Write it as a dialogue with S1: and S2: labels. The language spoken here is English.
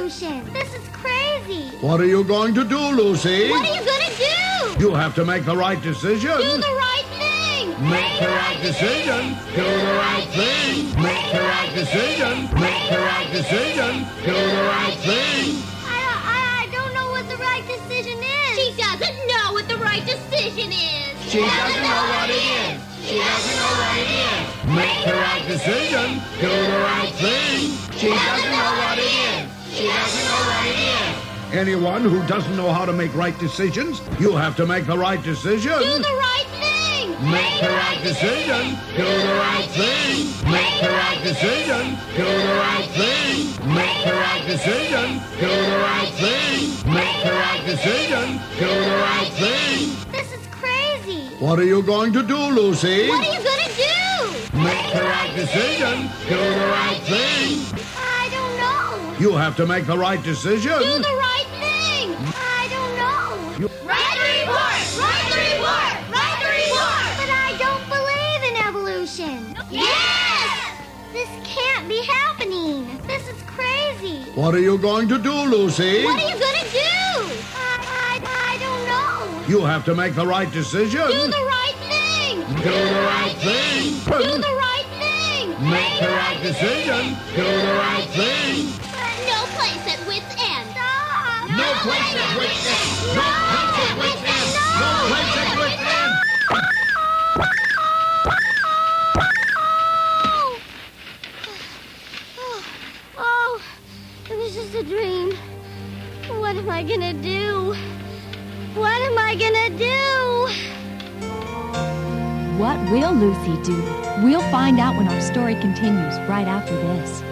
S1: evolution. This is crazy.
S2: What are you going to do, Lucy?
S1: What are you going to do?
S2: You have to make the right decision.
S1: Do the right thing.
S2: Make the right decision. Do the right thing. Make the right decision. Make the right decision. Do the right thing.
S1: I don't know what the right decision is.
S3: She doesn't know what the right decision is.
S2: She doesn't know what it is. She doesn't know what it is. Make the right decision. Do the right thing. She doesn't know what it is. She doesn't know what it is. Anyone who doesn't know how to make right decisions, you have to make the right decision.
S1: Do the right thing.
S2: Make the right decision. Do the right thing. Make the right decision. Do the right thing. Make the right decision. Do the right thing. Make the right decision. Do the right thing.
S1: This is crazy.
S2: What are you going to do, Lucy?
S1: What are you going to do?
S2: Make the right decision. Do the right thing.
S1: I don't know.
S2: You have to make the right decision.
S1: Do the right thing. I don't know.
S3: Write the report! Write the report! Write the report!
S1: But I don't believe in evolution.
S3: Yes!
S1: This can't be happening. This is crazy.
S2: What are you going to do, Lucy?
S1: What are you going to do? I don't know.
S2: You have to make the right decision.
S1: Do the right thing.
S2: Do the right thing.
S1: Do the right thing.
S2: Make the right decision. Do the right thing.
S3: No place at wit's end.
S1: Stop.
S2: No place at wit's end. No place at wit's end. No place at wit's end.
S1: Oh, it was just a dream. What am I gonna do? What am I gonna do?
S4: What will Lucy do? We'll find out when our story continues right after this.